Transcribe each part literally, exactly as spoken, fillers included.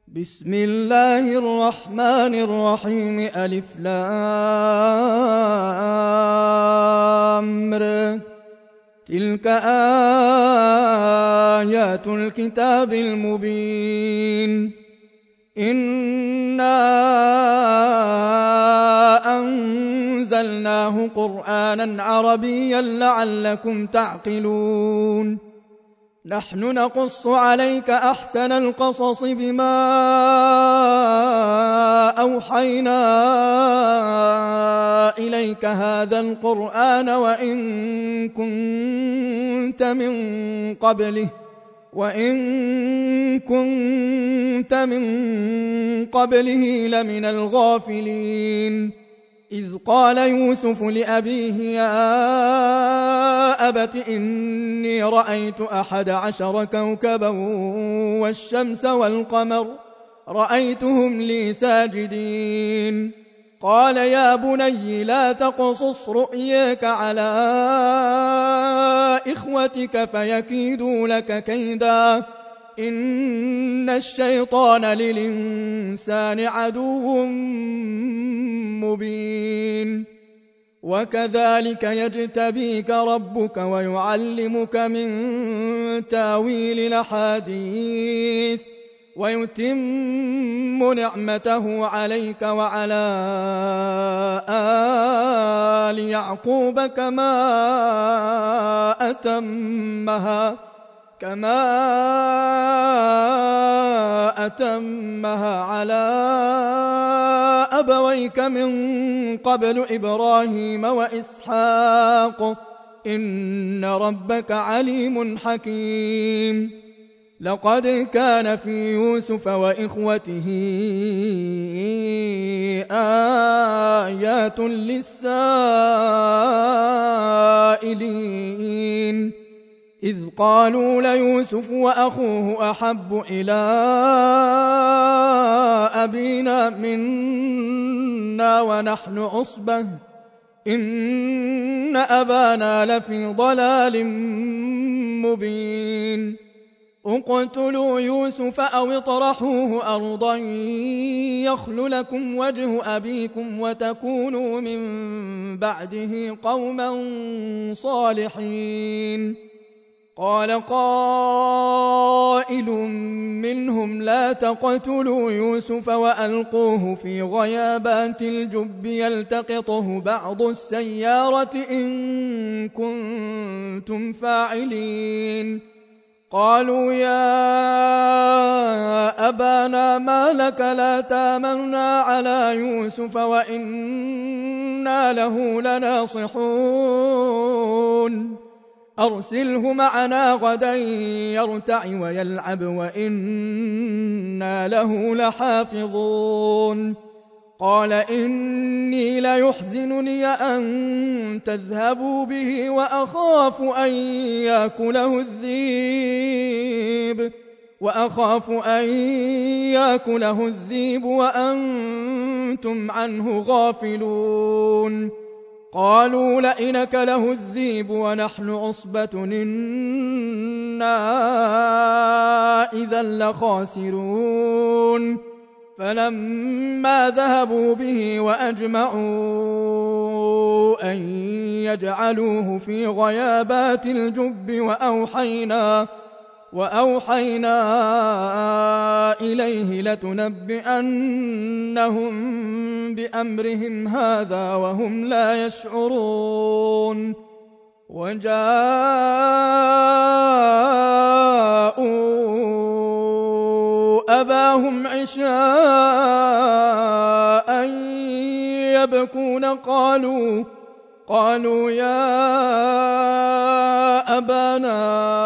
بسم الله الرحمن الرحيم. ألف لام ر. تلك آيات الكتاب المبين. إنا أنزلناه قرآنا عربيا لعلكم تعقلون. نحن نقص عليك أحسن القصص بما أوحينا إليك هذا القرآن وإن كنت من قبله وإن كنت من قبله لمن الغافلين. إذ قال يوسف لأبيه يا أبت إني رأيت أحد عشر كوكبا والشمس والقمر رأيتهم لي ساجدين. قال يا بني لا تقصص رؤياك على إخوتك فيكيدوا لك كيدا إن الشيطان للإنسان عدو مبين. وكذلك يجتبيك ربك ويعلمك من تاويل الأحاديث ويتم نعمته عليك وعلى آل يعقوب كما أتمها كما أتمها على أبويك من قبل إبراهيم وإسحاق إن ربك عليم حكيم. لقد كان في يوسف وإخوته آيات للسائلين إذ قالوا ليوسف وأخوه أحب إلى أبينا منا ونحن عصبة إن أبانا لفي ضلال مبين. اقتلوا يوسف أو اطرحوه أرضا يخل لكم وجه أبيكم وتكونوا من بعده قوما صالحين. قال قائل منهم لا تقتلوا يوسف وألقوه في غيابات الجب يلتقطه بعض السيارة إن كنتم فاعلين. قالوا يا أبانا ما لك لا تامنا على يوسف وإنا له لناصحون أرسله معنا غدا يرتع ويلعب وإنا له لحافظون. قال إني ليحزنني أن تذهبوا به وأخاف أن يأكله الذئب وأخاف أن يأكله الذئب وأنتم عنه غافلون. قالوا لئن أكله الذئب ونحن عصبة إنا إذا لخاسرون. فلما ذهبوا به وأجمعوا أن يجعلوه في غيابات الجب وأوحينا وأوحينا إليه لتنبئنهم بأمرهم هذا وهم لا يشعرون. وجاءوا أباهم عشاء يبكون قالوا قالوا يا أبانا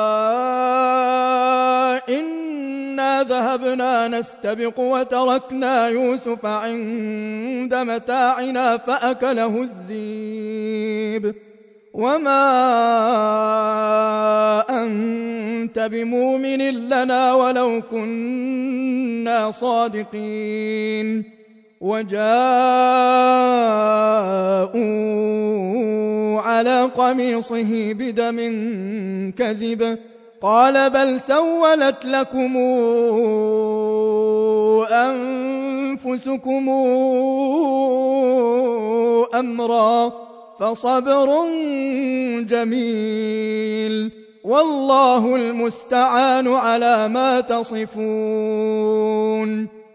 إنا ذهبنا نستبق وتركنا يوسف عند متاعنا فأكله الذئب وما أنت بمؤمن لنا ولو كنا صادقين. وجاءوا على قميصه بدم كذب قال بل سولت لكم أنفسكم أمرا فصبر جميل والله المستعان على ما تصفون.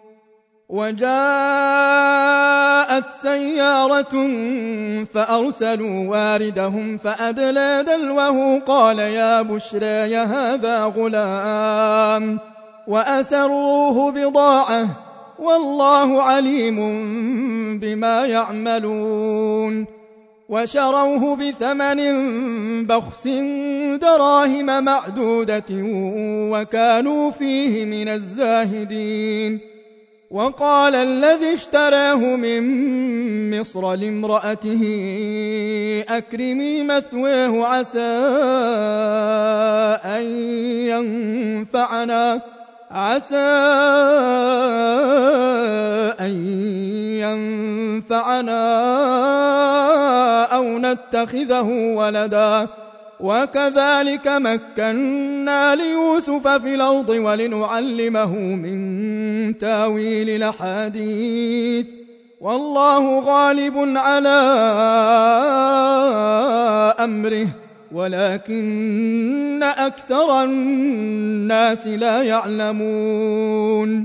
وجاءت سيارة فأرسلوا واردهم فأدلى دلوه قال يا بشرى هذا غلام وأسروه بضاعة والله عليم بما يعملون. وشروه بثمن بخس دراهم معدودة وكانوا فيه من الزاهدين. وقال الذي اشتراه من مصر لامرأته أكرمي مثواه عسى أن ينفعنا عسى أن ينفعنا أو نتخذه ولدا وكذلك مكنا ليوسف في الأرض ولنعلمه من تاويل الأحاديث والله غالب على أمره ولكن أكثر الناس لا يعلمون.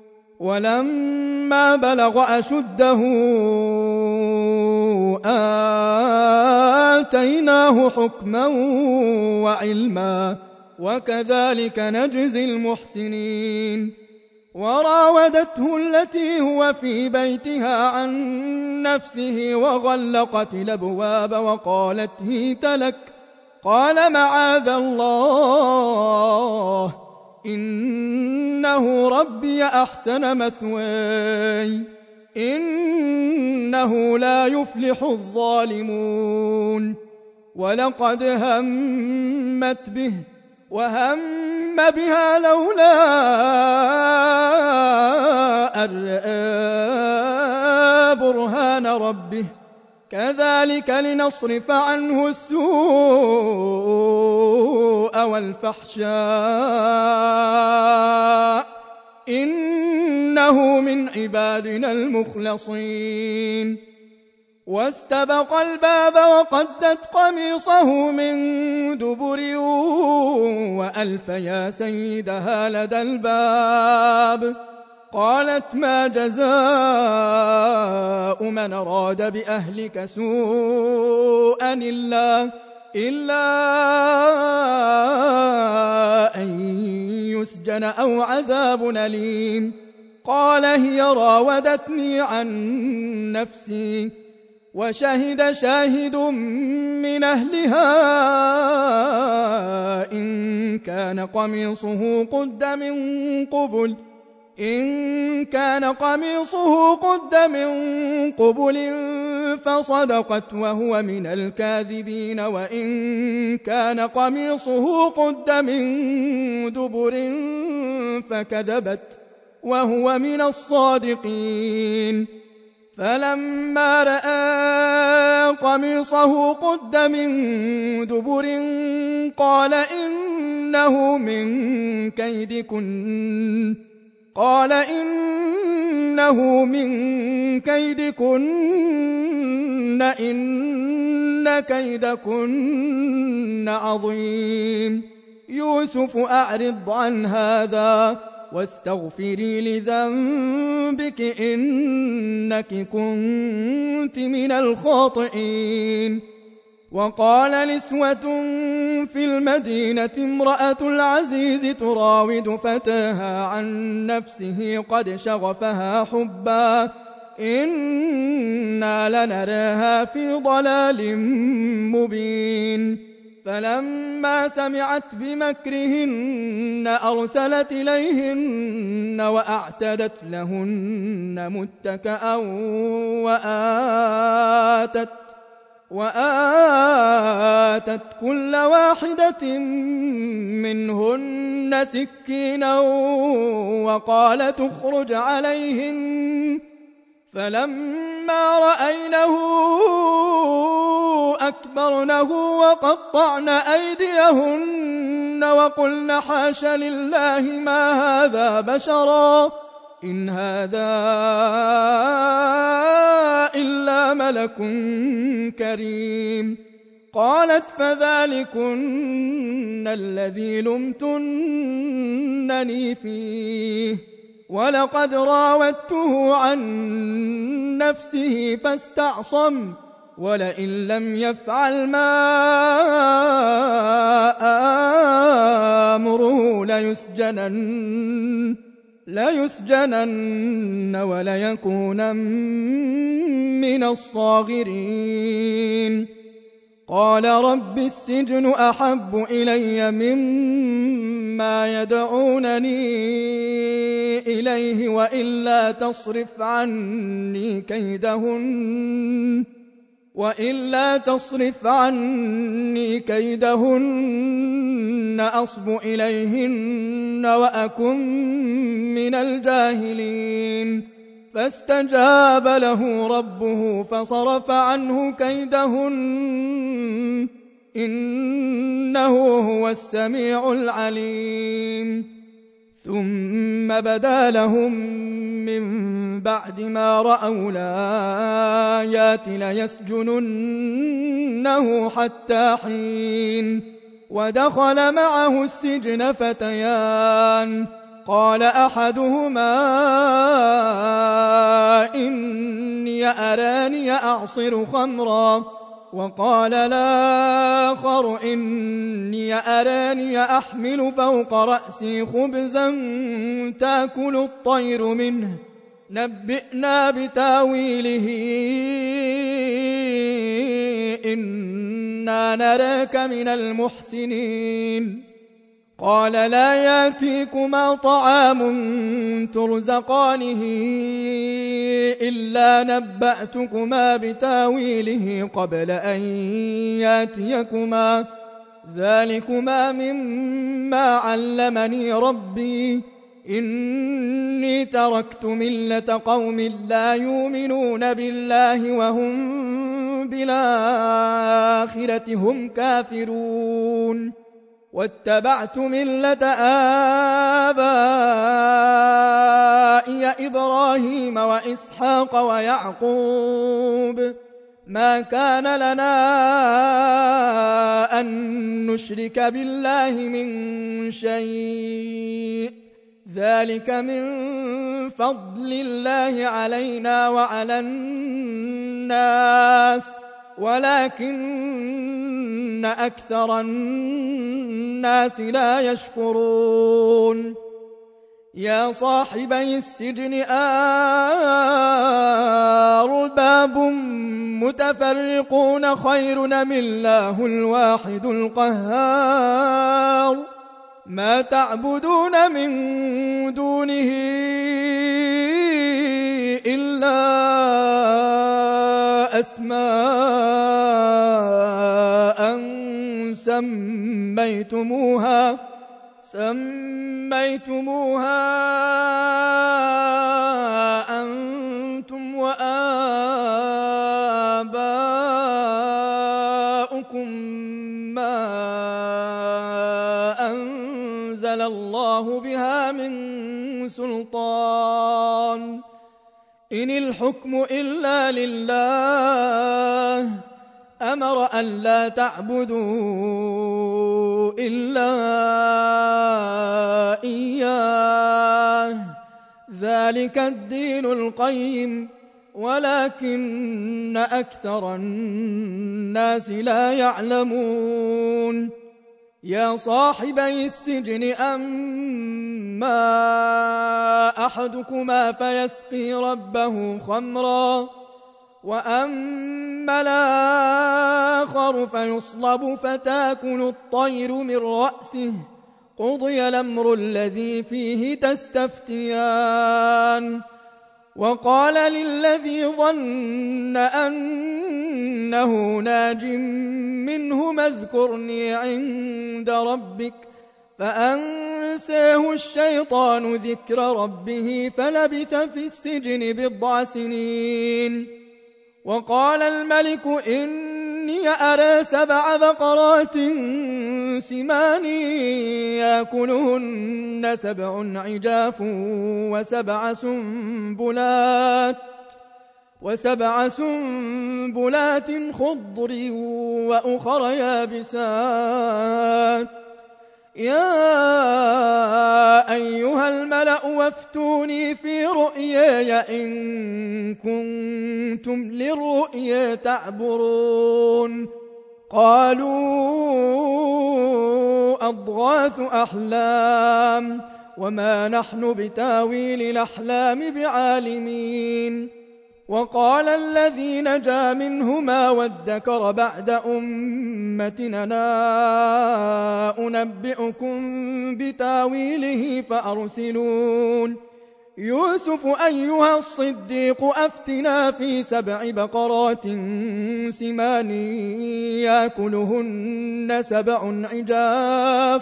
ولما بلغ أشده آتيناه حكما وعلما وكذلك نجزي المحسنين. وراودته التي هو في بيتها عن نفسه وغلقت الأبواب وقالت هيت لك قال معاذ الله إنه ربي أحسن مثواي إنه لا يفلح الظالمون. ولقد همت به وهم بها لولا أن رأى برهان ربه كذلك لنصرف عنه السوء والفحشاء إنه من عبادنا المخلصين. واستبق الباب وقدت قميصه من دبر وألف يا سيدها لدى الباب قالت ما جزاء من أراد بأهلك سوءا إلا, إلا أن يسجن أو عذاب أليم. قال هي راودتني عن نفسي وشهد شاهد من أهلها إن كان قميصه قد من قبل إن كان قميصه قد من قبل فصدقت وهو من الكاذبين وإن كان قميصه قد من دبر فكذبت وهو من الصادقين. فلما رأى قميصه قد من دبر قال إنه من كيدكن قال إنه من كيدكن إن كيدكن عظيم. يوسف أعرض عن هذا واستغفري لذنبك إنك كنت من الخاطئين. وقال نسوة في المدينة امرأة العزيز تراود فتاها عن نفسه قد شغفها حبا إنا لنراها في ضلال مبين. فلما سمعت بمكرهن أرسلت إليهن وأعتدت لهن متكأ وآتت وآتت كل واحدة منهن سكينا وقالت اخرج عليهن. فلما رأينه أكبرنه وقطعن أيديهن وقلن حاش لله ما هذا بشرا إن هذا إلا ملك كريم. قالت فذلكن الذي لمتنني فيه ولقد راودته عن نفسه فاستعصم ولئن لم يفعل ما آمره ليسجنن ليسجنن وليكونن من الصاغرين. قال رب السجن أحب إلي مما يدعونني إليه وإلا تصرف عني كيدهن وإلا تصرف عني كيدهن أصب إليهن وأكن من الجاهلين. فاستجاب له ربه فصرف عنه كيدهن إنه هو السميع العليم. ثم بدا لهم من بعد ما رأوا الآيات ليسجننه حتى حين. ودخل معه السجن فتيان قال أحدهما إني أراني أعصر خمرا وقال الآخر إني أراني أحمل فوق رأسي خبزا تأكل الطير منه نبئنا بتاويله إنا نراك من المحسنين. قال لا يأتيكما طعام ترزقانه إلا نبأتكما بتاويله قبل أن يأتيكما ذلكما مما علمني ربي إني تركت ملة قوم لا يؤمنون بالله وهم بالآخرة هم كافرون واتبعت ملة آبائي إبراهيم وإسحاق ويعقوب ما كان لنا أن نشرك بالله من شيء ذلك من فضل الله علينا وعلى الناس ولكن أكثر الناس لا يشكرون. يا صاحبي السجن أرباب متفرقون خير أم الله الواحد القهار ما تعبدون من دونه إلا أسماء سميتموها سميتموها أنتم وآباؤكم ما أنزل الله بها من سلطان إن الحكم إلا لله أمر أن لا تعبدوا إلا إياه ذلك الدين القيم ولكن أكثر الناس لا يعلمون. يا صاحبي السجن أما أحدكما فيسقي ربه خمرا وأما الآخر فيصلب فتاكل الطير من رأسه قضي الأمر الذي فيه تستفتيان. وقال للذي ظن أنه ناج منهما اذكرني عند ربك فأنساه الشيطان ذكر ربه فلبث في السجن بضع سنين. وقال الملك إني أرى سبع بقرات سمان يأكلهن سبع عجاف وسبع سنبلات وسبع سنبلات خضر وأخر يابسات يا أيها الملأ وافتوني في رؤياي إن كنتم للرؤيا تعبرون قالوا أضغاث أحلام وما نحن بتاويل الأحلام بعالمين وقال الذي نجا منهما وادكر بعد أمتنا أنبئكم بتاويله فأرسلون يوسف أيها الصديق أفتنا في سبع بقرات سمان يأكلهن سبع عجاف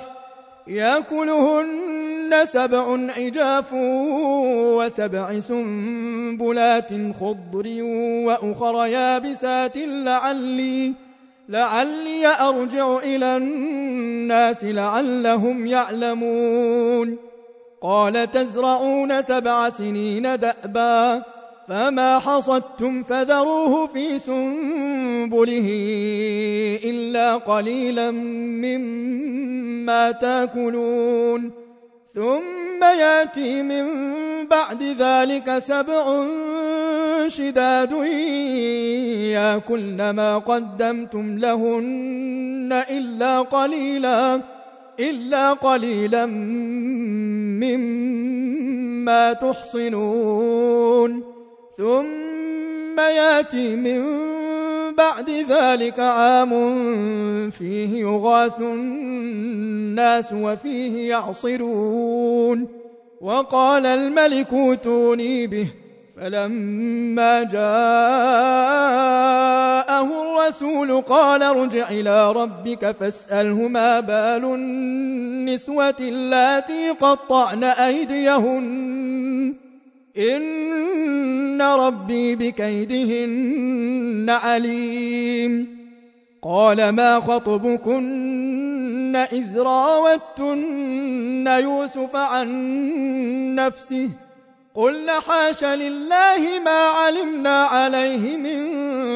يأكلهن سبع عجاف وسبع سنبلات خضر وأخر يابسات لعلي لعلي أرجع إلى الناس لعلهم يعلمون قال تزرعون سبع سنين دأبا فما حصدتم فذروه في سنبله إلا قليلا مما تأكلون ثم يأتي من بعد ذلك سبع شداد يأكلن ما قدمتم لهن إلا قليلا إلا قليلا مما تحصنون ثم يأتي من بعد ذلك عام فيه يغاث الناس وفيه يعصرون وقال الملك ائتوني به فلما جاءه الرسول قال ارجع إلى ربك فاسأله ما بال النسوة اللاتي قطعن أيديهن إن ربي بكيدهن عليم قال ما خطبكن إذ راوتن يوسف عن نفسه قلنا حاش لله ما علمنا عليه من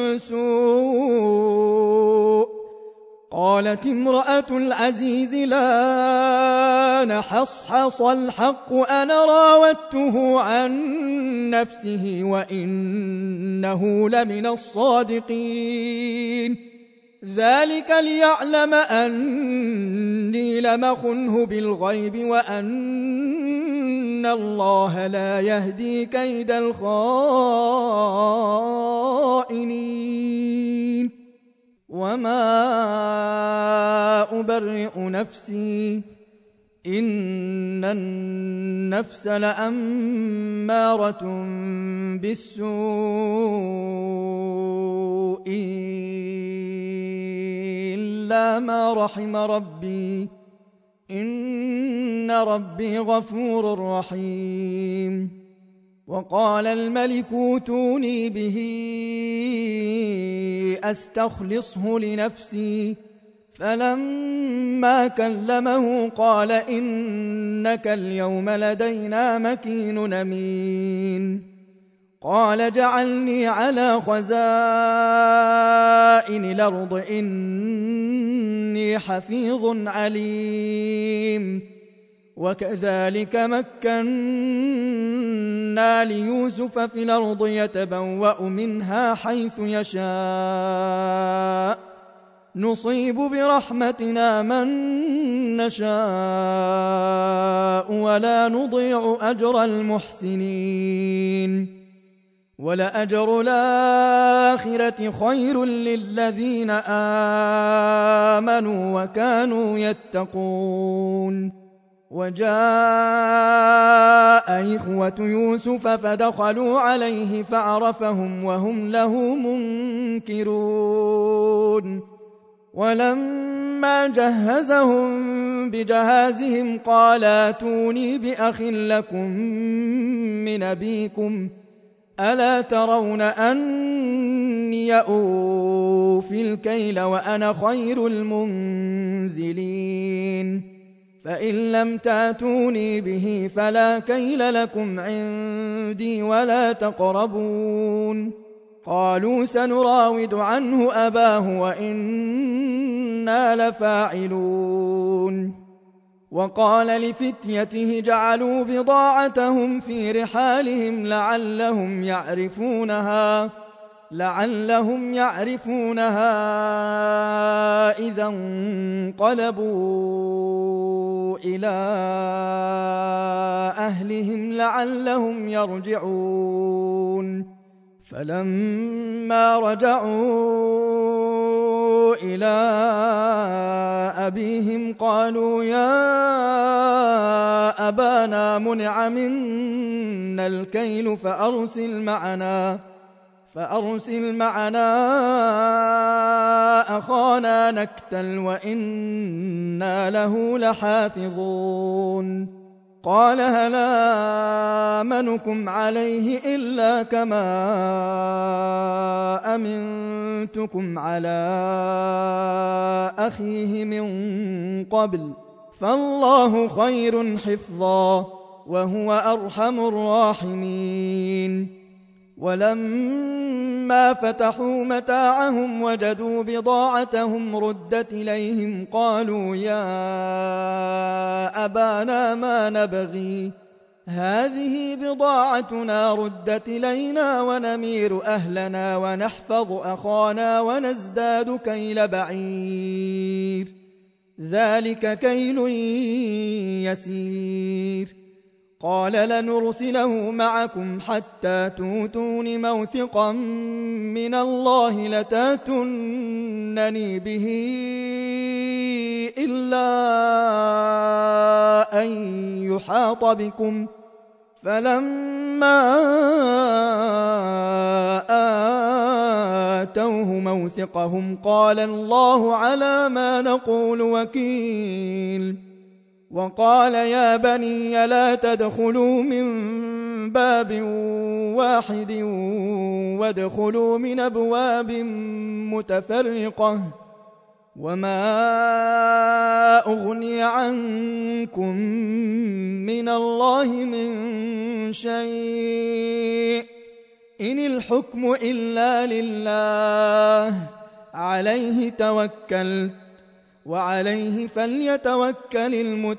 سوء قالت امرأة العزيز لا نحصحص الحق أنا راودته عن نفسه وإنه لمن الصادقين ذلك ليعلم أني لم أخنه بالغيب وأن الله لا يهدي كيد الخائنين وما أبرئ نفسي إن النفس لأمارة بالسوء إلا ما رحم ربي إن ربي غفور رحيم وقال الملك ائتوني به أستخلصه لنفسي فلما كلمه قال إنك اليوم لدينا مكين أمين قال جعلني على خزائن الأرض إني حفيظ عليم وكذلك مكنا ليوسف في الأرض يتبوأ منها حيث يشاء نصيب برحمتنا من نشاء ولا نضيع أجر المحسنين ولأجر الآخرة خير للذين آمنوا وكانوا يتقون وجاء إخوة يوسف فدخلوا عليه فعرفهم وهم له منكرون ولما جهزهم بجهازهم قال ائتوني بأخ لكم من أبيكم ألا ترون أني أوفي الكيل وأنا خير المنزلين منزلين فإن لم تأتوني به فلا كيل لكم عندي ولا تقربون قالوا سنراود عنه أباه وإنا لفاعلون وقال لفتيته جعلوا بضاعتهم في رحالهم لعلهم يعرفونها لعلهم يعرفونها إذا انقلبوا إلى أهلهم لعلهم يرجعون فلما رجعوا إلى أبيهم قالوا يا أبانا منع منا الكيل فأرسل معنا فأرسل معنا أخانا نكتل وإنا له لحافظون قال هل آمنكم عليه إلا كما أمنتكم على أخيه من قبل فالله خير حفظا وهو أرحم الراحمين ولما فتحوا متاعهم وجدوا بضاعتهم ردت إليهم قالوا يا أبانا ما نبغي هذه بضاعتنا ردت إلينا ونمير أهلنا ونحفظ أخانا ونزداد كيل بعير ذلك كيل يسير قال لنرسله معكم حتى توتون موثقا من الله لتاتونني به إلا أن يحاط بكم فلما آتوه موثقهم قال الله على ما نقول وكيل وقال يا بني لا تدخلوا من باب واحد وادخلوا من أبواب متفرقة وما أغني عنكم من الله من شيء إن الحكم إلا لله عليه توكلت وعليه فليتوكل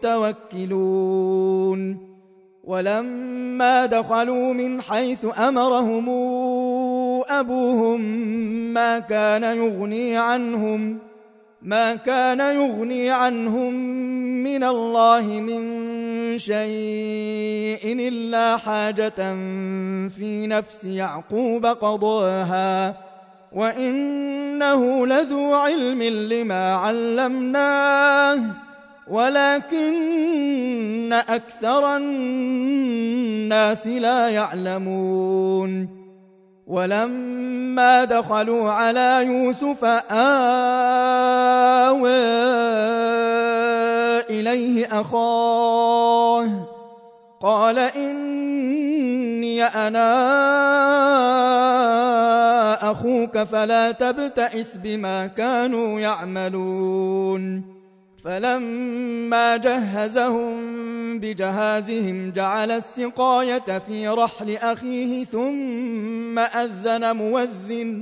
المتوكلون ولما دخلوا من حيث أمرهم أبوهم ما كان يغني عنهم ما كان يغني عنهم من الله من شيء إلا حاجة في نفس يعقوب قضاها وإنه لذو علم لما علمناه ولكن أكثر الناس لا يعلمون ولما دخلوا على يوسف آوى إليه أخاه قال إني أنا أخوك فلا تبتئس بما كانوا يعملون فلما جهزهم بجهازهم جعل السقاية في رحل أخيه ثم أذن مؤذن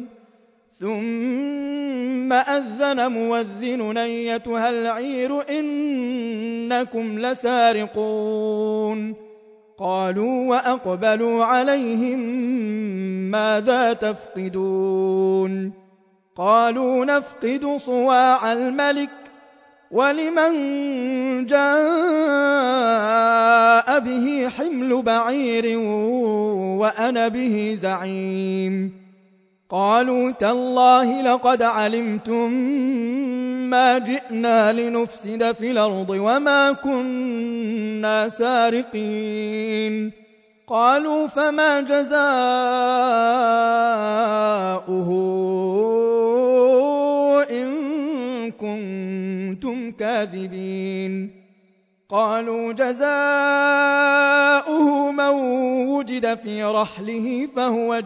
ثم أذن مؤذن أيتها العير إنكم لسارقون قالوا وأقبلوا عليهم ماذا تفقدون قالوا نفقد صواع الملك ولمن جاء به حمل بعير وأنا به زعيم قالوا تالله لقد علمتم ما جئنا لنفسد في الأرض وما كنا سارقين قالوا فما جزاؤه إن كنتم كاذبين قالوا جزاؤه من وجد في رحله فهو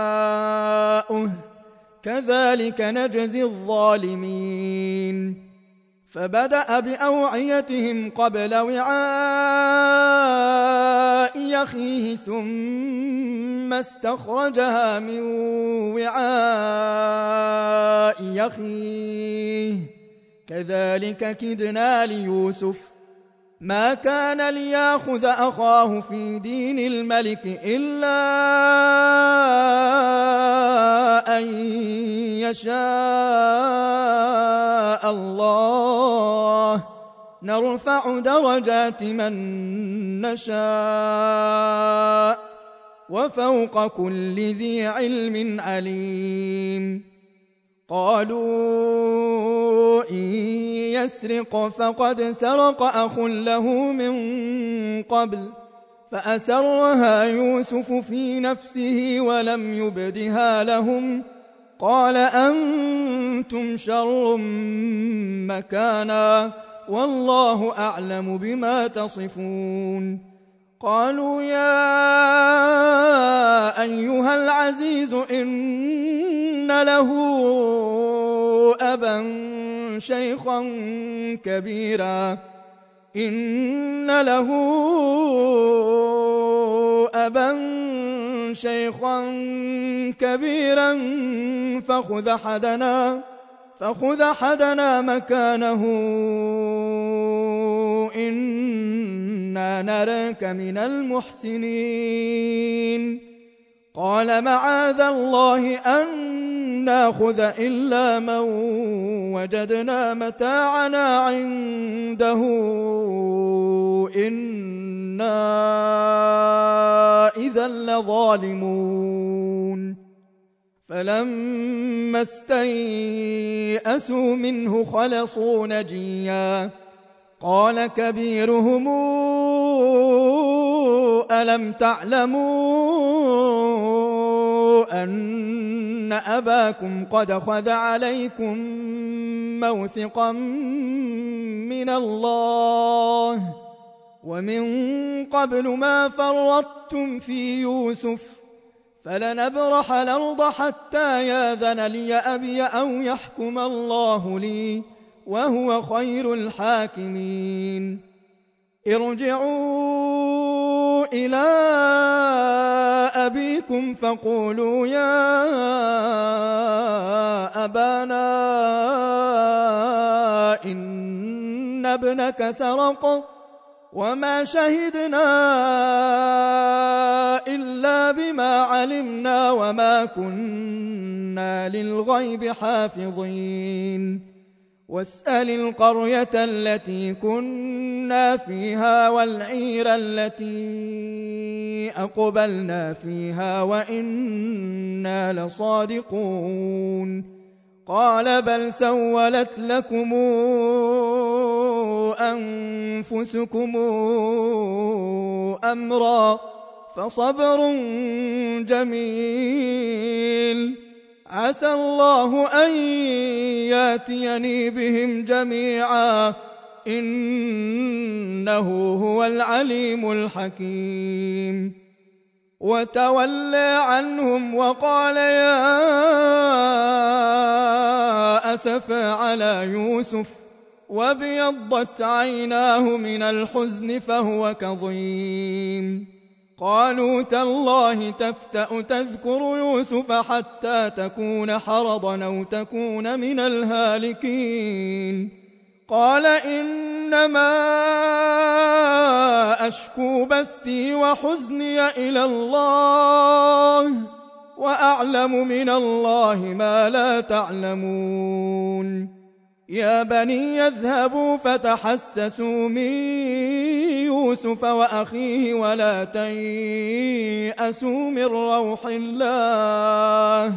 جزاؤه كذلك نجزي الظالمين فبدأ بأوعيتهم قبل وعاء يخيه ثم استخرجها من وعاء يخيه كذلك كدنا ليوسف ما كان ليأخذ أخاه في دين الملك إلا أن يشاء الله نرفع درجات من نشاء وفوق كل ذي علم عليم. قالوا إن يسرق فقد سرق أخ له من قبل فأسرها يوسف في نفسه ولم يبدها لهم قال أنتم شر مكانا والله أعلم بما تصفون. قالوا يا أيها العزيز إن له أبا شيخا كبيرا إن له أبا شيخا كبيرا فخذ أحدنا فخذ أحدنا مكانه إنا نراك من المحسنين. قال معاذ الله أن ناخذ إلا من وجدنا متاعنا عنده إنا إذا لظالمون. فلما استيئسوا منه خلصوا نجيا قال كبيرهم ألم تعلموا أن أباكم قد خذ عليكم موثقا من الله ومن قبل ما فرطتم في يوسف فلنبرح الأرض حتى ياذن لي أبي أو يحكم الله لي وهو خير الحاكمين. ارجعوا إلى أبيكم فقولوا يا أبانا إن ابنك سرق وما شهدنا إلا بما علمنا وما كنا للغيب حافظين. واسأل القرية التي كنا فيها والعير التي أقبلنا فيها وإنا لصادقون. قال بل سولت لكم أنفسكم أمرا فصبر جميل عسى الله أن ياتيني بهم جميعا إنه هو العليم الحكيم. وتولى عنهم وقال يا أسفى على يوسف وابيضت عيناه من الحزن فهو كظيم. قالوا تالله تفتأ تذكر يوسف حتى تكون حرضا أو تكون من الهالكين. قال إنما أشكو بثي وحزني إلى الله وأعلم من الله ما لا تعلمون. يا بني اذهبوا فتحسسوا من يوسف وأخيه ولا تيأسوا من روح الله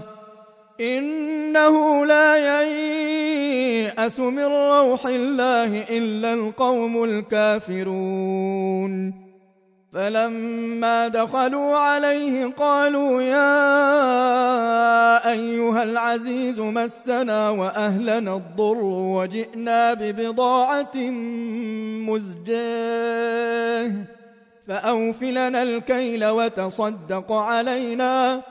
إنه لا ييأس من روح الله إلا القوم الكافرون. فلما دخلوا عليه قالوا يا أيها العزيز مسنا وأهلنا الضر وجئنا ببضاعة مزجاة فأوف لنا الكيل وتصدق علينا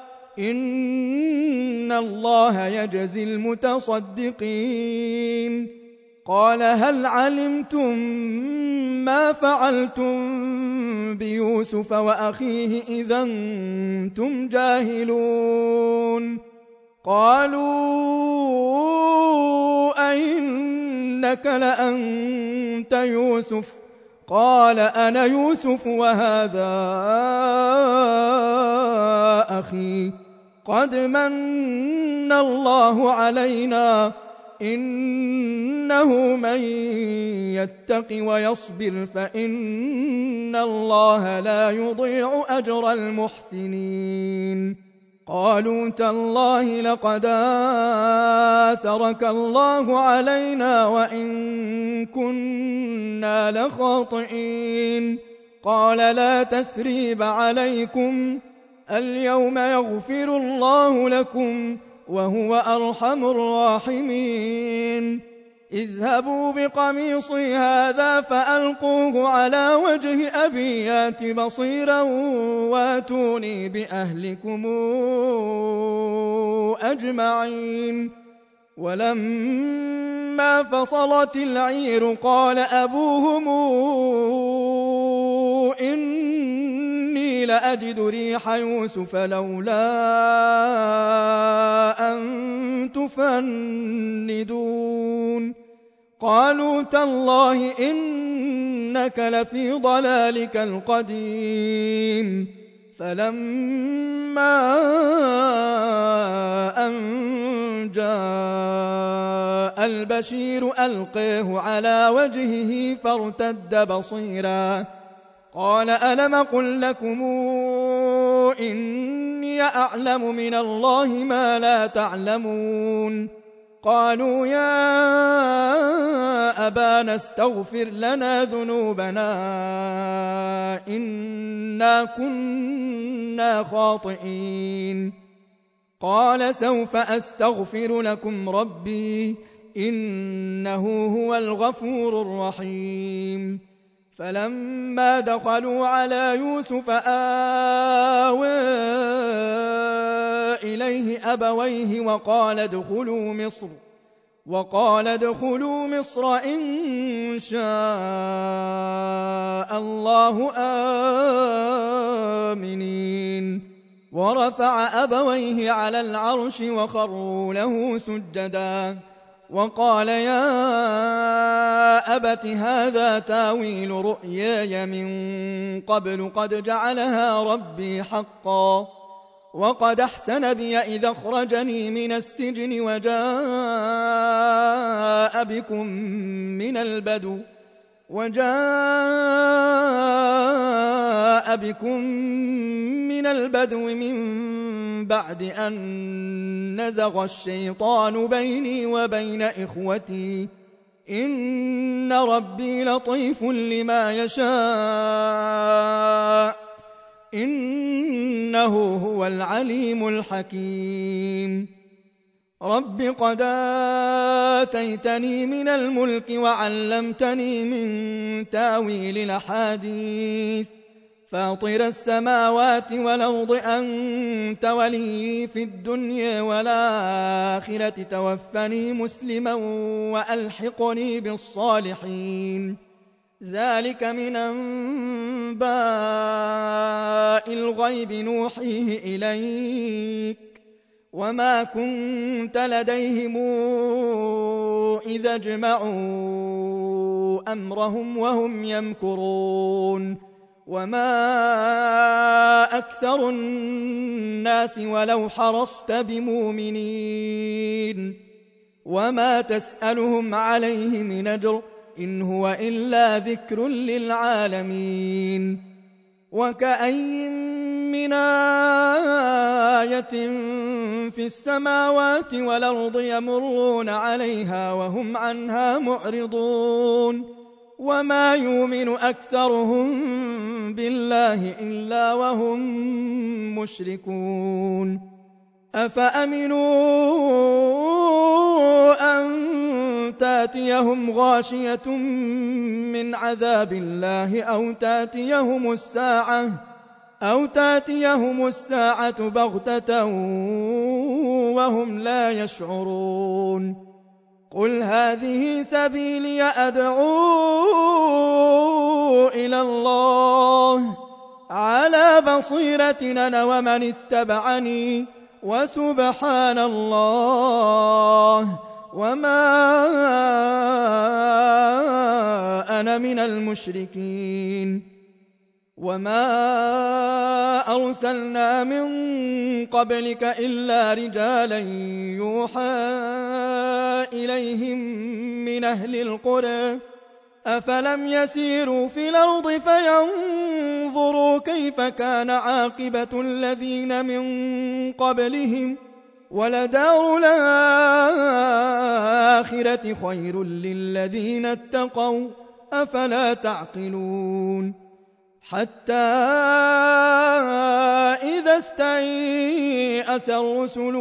إن الله يجزي المتصدقين. قال هل علمتم ما فعلتم بيوسف وأخيه إذا أنتم جاهلون قالوا أئنك لأنت يوسف قال أنا يوسف وهذا أخي قد من الله علينا إنه من يتق ويصبر فإن الله لا يضيع أجر المحسنين قالوا تالله لقد آثرك الله علينا وإن كنا لخاطئين قال لا تثريب عليكم اليوم يغفر الله لكم وهو أرحم الراحمين اذهبوا بقميصي هذا فألقوه على وجه أبي يات بصيرا واتوني بأهلكم أجمعين ولما فصلت العير قال أبوهم إني لأجد ريح يوسف لولا أن تفندون قالوا تالله إنك لفي ضلالك القديم فلما أن جاء البشير ألقيه على وجهه فارتد بصيرا قال ألم قل لكم إني أعلم من الله ما لا تعلمون قالوا يا أبانا استغفر لنا ذنوبنا إنا كنا خاطئين قال سوف أستغفر لكم ربي إنه هو الغفور الرحيم فلما دخلوا على يوسف آوى إليه أبويه وقال ادخلوا مصر وقال ادخلوا مصر إن شاء الله آمنين ورفع أبويه على العرش وخروا له سجدا وقال يا أبت هذا تاويل رؤياي من قبل قد جعلها ربي حقا وقد أحسن بي إذا أخرجني من السجن وجاء بكم من البدو وجاء بكم من البدو من بعد أن نزغ الشيطان بيني وبين إخوتي إن ربي لطيف لما يشاء إنه هو العليم الحكيم رب قد آتيتني من الملك وعلمتني من تاويل الأحاديث فاطر السماوات والأرض أنت ولي في الدنيا والآخرة توفني مسلما وألحقني بالصالحين ذلك من أنباء الغيب نوحيه إليك وما كنت لديهم إذا اجمعوا أمرهم وهم يمكرون وما أكثر الناس ولو حرصت بمؤمنين وما تسألهم عليه من أجر إن هو إلا ذكر للعالمين وكأي من آية في السماوات والأرض يمرون عليها وهم عنها معرضون وما يؤمن أكثرهم بالله إلا وهم مشركون أفأمنوا أن تاتيهم غاشية من عذاب الله أو تاتيهم الساعة أو تاتيهم الساعة بغتة وهم لا يشعرون قل هذه سبيلي أدعو إلى الله على بصيرة أنا ومن اتبعني وسبحان الله وما أنا من المشركين. وما أرسلنا من قبلك إلا رجالا يوحى إليهم من أهل القرى أفلم يسيروا في الأرض فينظروا كيف كان عاقبة الذين من قبلهم ولدار الآخرة خير للذين اتقوا أفلا تعقلون. حتى إذا استيأس الرسل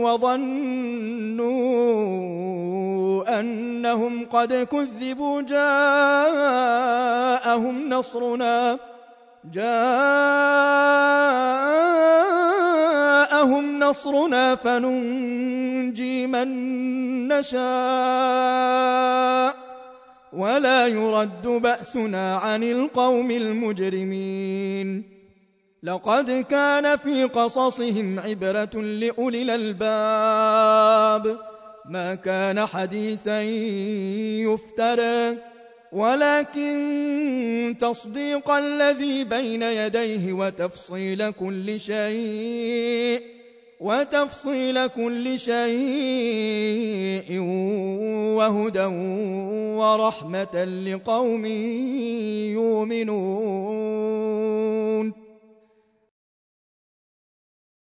وظنوا أنهم قد كذبوا جاءهم نصرنا جاءهم نصرنا فننجي من نشاء ولا يرد بأسنا عن القوم المجرمين. لقد كان في قصصهم عبرة لأولي الألباب ما كان حديثا يفترى ولكن تصديق الذي بين يديه وتفصيل كل شيء وتفصيل كل شيء وهدى ورحمة لقوم يؤمنون.